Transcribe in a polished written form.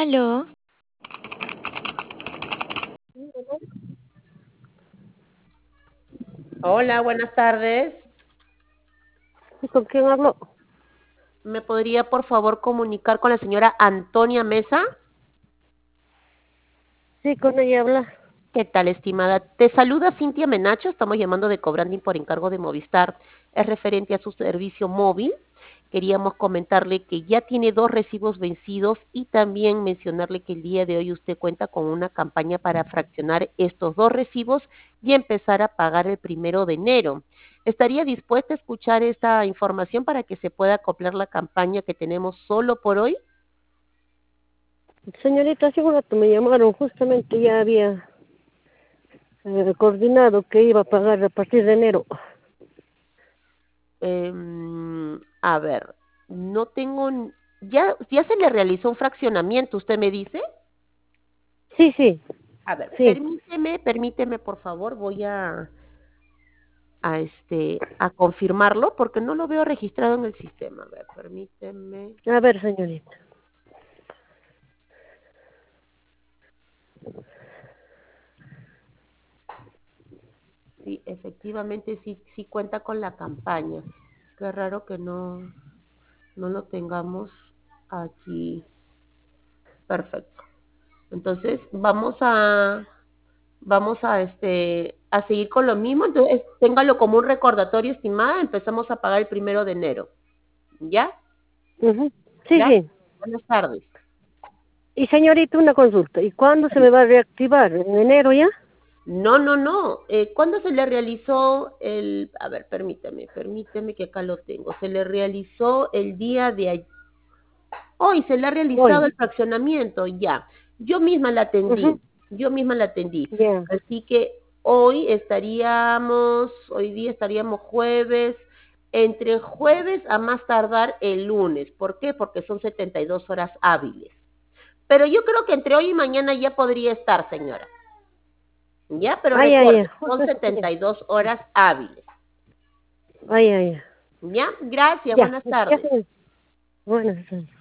Aló, Hola, buenas tardes. ¿Y con quién hablo? ¿Me podría por favor comunicar con la señora Antonia Mesa? Sí, con ella habla. ¿Qué tal, estimada? Te saluda Cintia Menacho. Estamos llamando de Cobranding por encargo de Movistar. Es referente a su servicio móvil. Queríamos comentarle que ya tiene 2 recibos vencidos y también mencionarle que el día de hoy usted cuenta con una campaña para fraccionar estos 2 recibos y empezar a pagar el 1 de enero. ¿Estaría dispuesta a escuchar esta información para que se pueda acoplar la campaña que tenemos solo por hoy? Señorita, hace un rato me llamaron, justamente ya había coordinado que iba a pagar a partir de enero. A ver, no tengo, ya se le realizó un fraccionamiento, ¿usted me dice? Sí, sí, A ver, sí. permíteme, por favor, voy a confirmarlo porque no lo veo registrado en el sistema. A ver, permíteme. A ver, señorita. Sí, efectivamente sí cuenta con la campaña. Qué raro que no lo tengamos aquí. Perfecto. Entonces, vamos a seguir con lo mismo. Entonces, téngalo como un recordatorio, estimada. Empezamos a pagar el 1 de enero. ¿Ya? Ujú. Sí, Gracias. sí. Buenas tardes. Y señorita, una consulta. ¿Y cuándo se me va a reactivar? ¿En enero ya? No, no, no. ¿Cuándo se le realizó el... A ver, permíteme que acá lo tengo. Se le realizó el día de ayer. Hoy se le ha realizado Hoy. el fraccionamiento, ya. Yo misma la Ujú. atendí, yo misma la atendí. Ya. Así que hoy día estaríamos jueves, entre jueves a más tardar el lunes. ¿Por qué? Porque son 72 horas hábiles. Pero yo creo que entre hoy y mañana ya podría estar, señora. ¿Ya? Pero Ay, ay, ay. recuerde, son 72 horas hábiles. Ay, ay, ay. ¿Ya? Gracias, Ya, buenas ya, tardes. señorita. Bueno,